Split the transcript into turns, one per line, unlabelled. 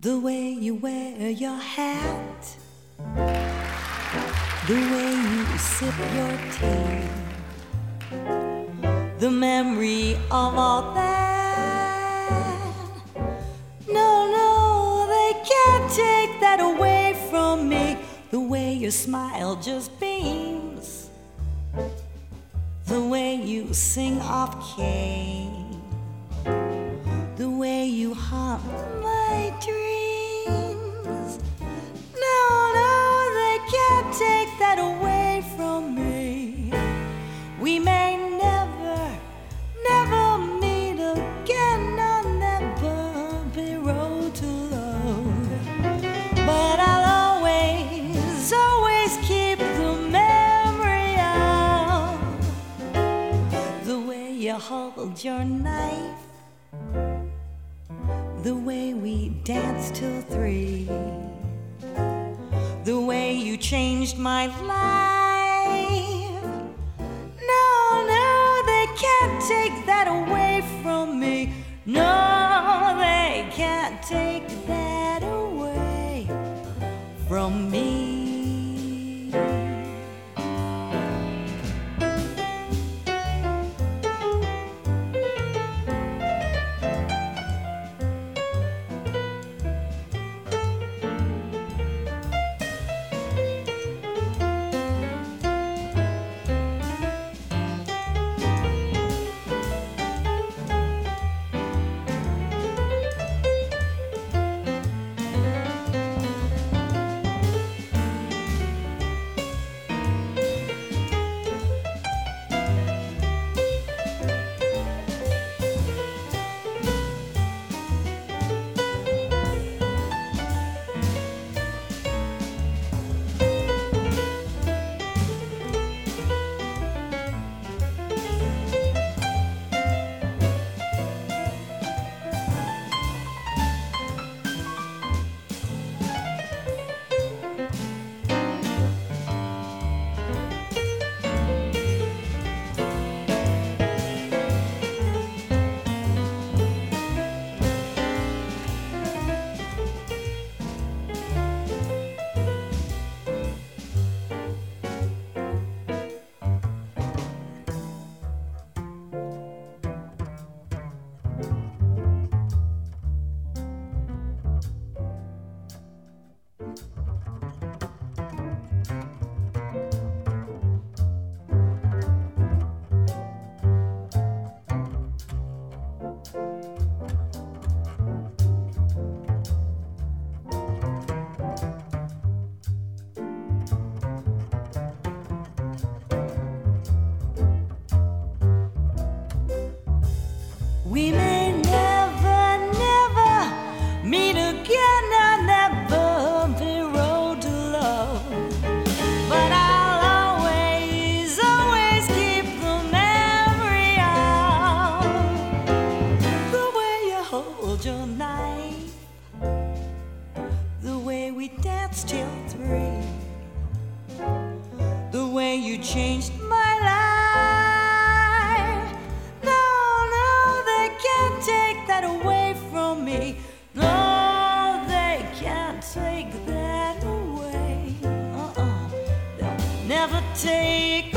The way you wear your hat, the way you sip your tea, the memory of all that. No, no, they can't take that away from me. The way your smile just beams, the way you sing off key, the way you haunt my dreams. No, no, they can't take that away from me. We may never, never meet again. I'll never be road to love, but I'll always, always keep the memory of the way you hold your knife, the way we danced till 3, the way you changed my life. No, no, they can't take that away from me. No, they can't take that away from me. We may never, never meet again. I'll never be road to love, but I'll always, always keep the memory of the way you hold your knife, the way we danced till 3, the way you changed my life. Take that away from me. No, they can't take that away. They'll never take